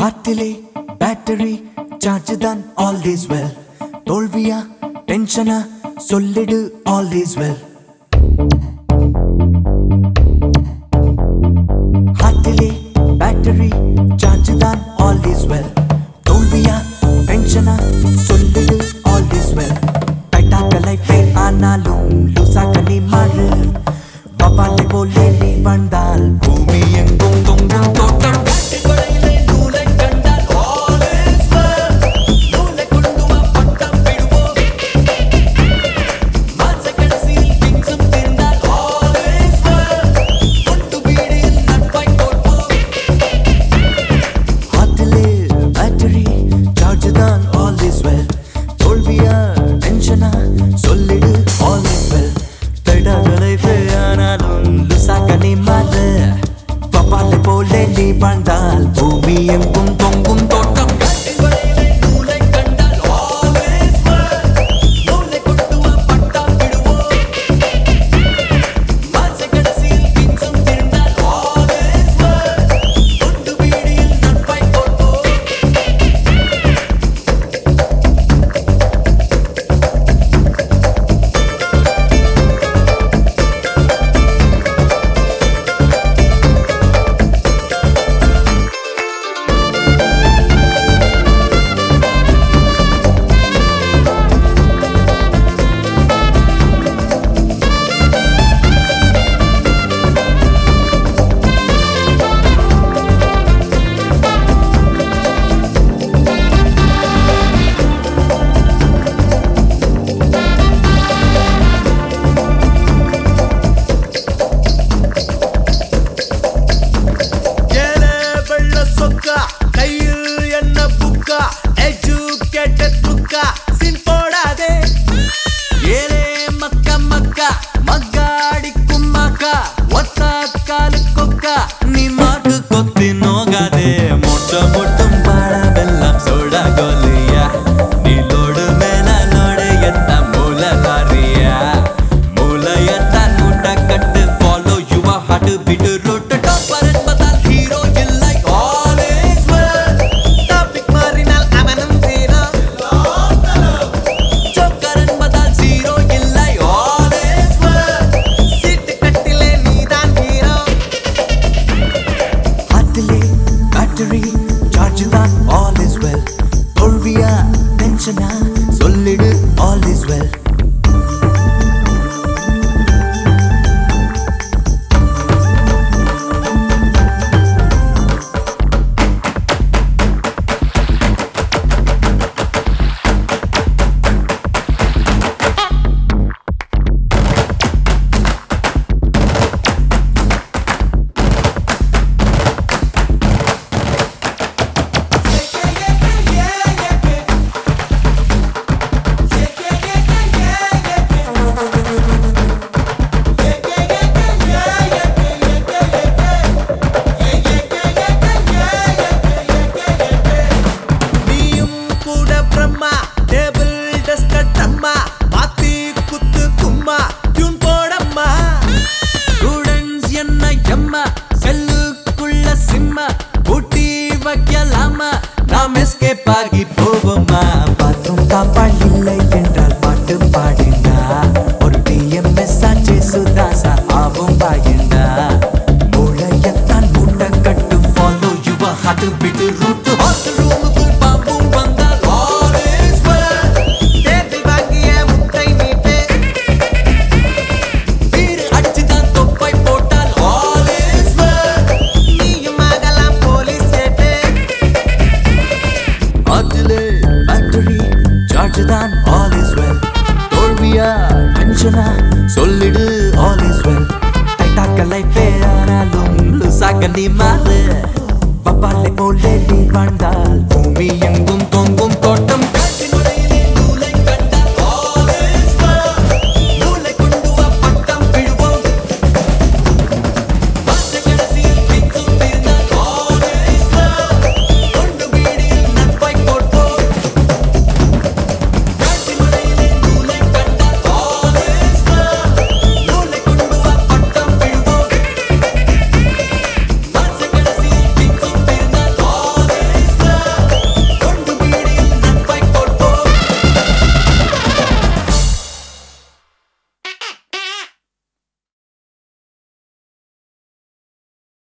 ஹார்ட்டிலே battery charge தான் all is well. தோல்வியா டென்ஷனா சொல்லிடு all is well. ஹார்ட்டிலே பேட்டரி சார்ஜ் தான் all is well. தோல்வியா டென்ஷனா சொல்லிடு all is well. டைட்டாக்க லைஃபே ஆனாலும் லூசாக்க நீ மாறு. பப்பாலை போலே நீ வந்தால் பூமி எங்கும் தொங்கும் தோட்டம். பப்பாலை போலே நீ வந்தால் பூமி எங்கும் தொங்கும் தோட்டம். நீ மாட்டு கொத்தி நோகாதே மொட்ட மொட்டும் பாடவெல்லாம் சோட கோலியா. நீலோடு மேல லோடு எத்த மூல லாரியா. மூலையத்தான் மூட்ட கட்டு follow your heart beat route topper என்பதால் ஹீரோ இல்லை all is well. டாபிக் மாறினால் அவனும் ஜீரோ. ஜோக்கர் என்பதால் ஜீரோ இல்லை all is well. சீட்டு கட்டிலே நீதான் ஹீரோ. பேட்டரி சார்ஜ் தான் all is well. தோல்வியா டென்ஷனா சொல்லிடு all is well. நாம் எஸ்கேப் ஆகி போவோமா? பாத்ரூம் தாப்பாள் இல்லை என்றால் பாட்டு பாடினா. ஒரு டிஎம்எஸ் ஆச்சு சுதாசா ஆவும் பாயிண்டா. மூளையத்தான் மூட்டை கட்டு follow your heart beat route. Hostel ரூமுக்குள் பாம்பும் வந்தால் all is well. தேர்தல் வாங்கிய முட்டை மீட்டு வீடு அடிச்சுதான் தொப்பை போட்டால் all is well. நீயும் ஆகலாம் போலீஸ் கேட்டு. ஹார்ட்டிலே பேட்டரி சார்ஜ் தான் all is well. தோல்வியா டென்ஷனா சொல்லிடு all is well. டைட்டாக்க லைஃபே ஆனாலும் லூசாக்க நீ மாறு. பப்பாலை போலே நீ வாழ்ந்தால் பூமி எங்கும் தொங்கும் தோட்டம்.